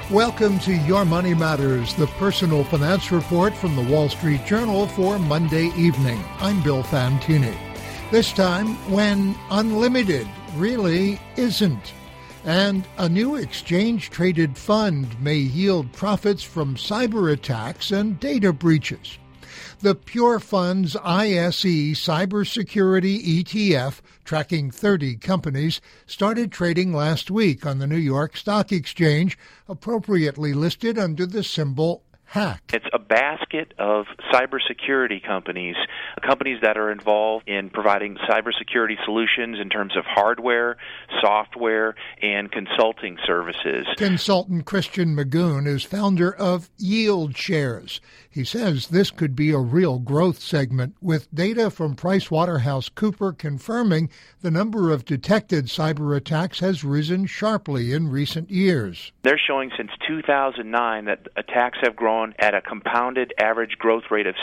Welcome to Your Money Matters, the personal finance report from the Wall Street Journal for Monday evening. I'm Bill Fantini. This time, when unlimited really isn't. And a new exchange-traded fund may yield profits from cyber attacks and data breaches. The Pure Funds ISE Cybersecurity ETF, tracking 30 companies, started trading last week on the New York Stock Exchange, appropriately listed under the symbol HACK. It's a basket of cybersecurity companies that are involved in providing cybersecurity solutions in terms of hardware, software, and consulting services. Consultant Christian Magoon is founder of Yield Shares. He says this could be a real growth segment, with data from PricewaterhouseCoopers confirming the number of detected cyber attacks has risen sharply in recent years. They're showing since 2009 that attacks have grown at a compounded average growth rate of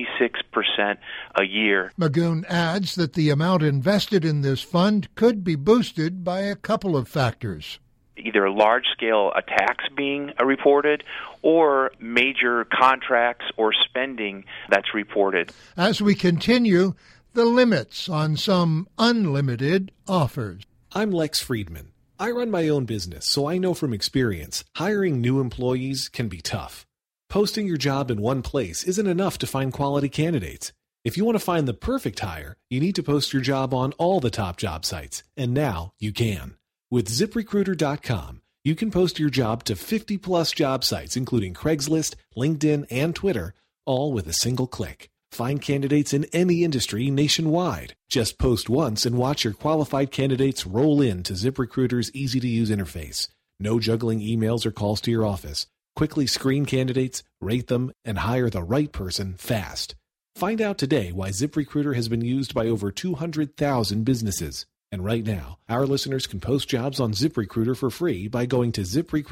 66% a year. Magoon adds that the amount invested in this fund could be boosted by a couple of factors. Either large-scale attacks being reported or major contracts or spending that's reported. As we continue, the limits on some unlimited offers. I'm Lex Friedman. I run my own business, so I know from experience, hiring new employees can be tough. Posting your job in one place isn't enough to find quality candidates. If you want to find the perfect hire, you need to post your job on all the top job sites, and now you can. With ZipRecruiter.com, you can post your job to 50-plus job sites, including Craigslist, LinkedIn, and Twitter, all with a single click. Find candidates in any industry nationwide. Just post once and watch your qualified candidates roll in to ZipRecruiter's easy-to-use interface. No juggling emails or calls to your office. Quickly screen candidates, rate them, and hire the right person fast. Find out today why ZipRecruiter has been used by over 200,000 businesses. And right now, our listeners can post jobs on ZipRecruiter for free by going to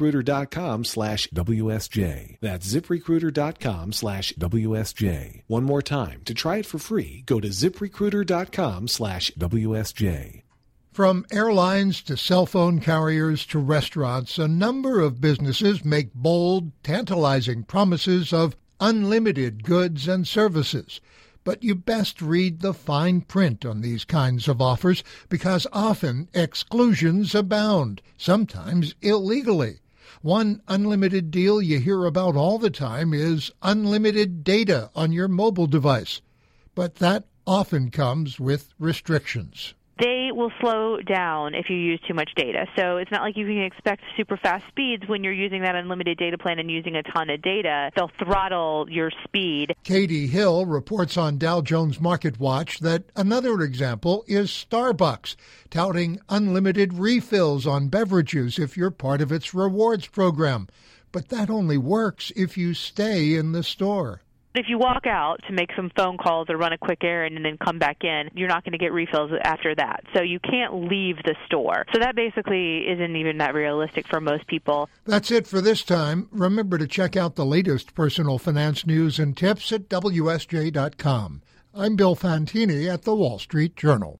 ZipRecruiter.com/WSJ. That's ZipRecruiter.com/WSJ. One more time, to try it for free, go to ZipRecruiter.com/WSJ. From airlines to cell phone carriers to restaurants, a number of businesses make bold, tantalizing promises of unlimited goods and services. But you best read the fine print on these kinds of offers because often exclusions abound, sometimes illegally. One unlimited deal you hear about all the time is unlimited data on your mobile device. But that often comes with restrictions. They will slow down if you use too much data. So it's not like you can expect super fast speeds when you're using that unlimited data plan and using a ton of data. They'll throttle your speed. Katie Hill reports on Dow Jones Market Watch that another example is Starbucks, touting unlimited refills on beverages if you're part of its rewards program. But that only works if you stay in the store. If you walk out to make some phone calls or run a quick errand and then come back in, you're not going to get refills after that. So you can't leave the store. So that basically isn't even that realistic for most people. That's it for this time. Remember to check out the latest personal finance news and tips at WSJ.com. I'm Bill Fantini at the Wall Street Journal.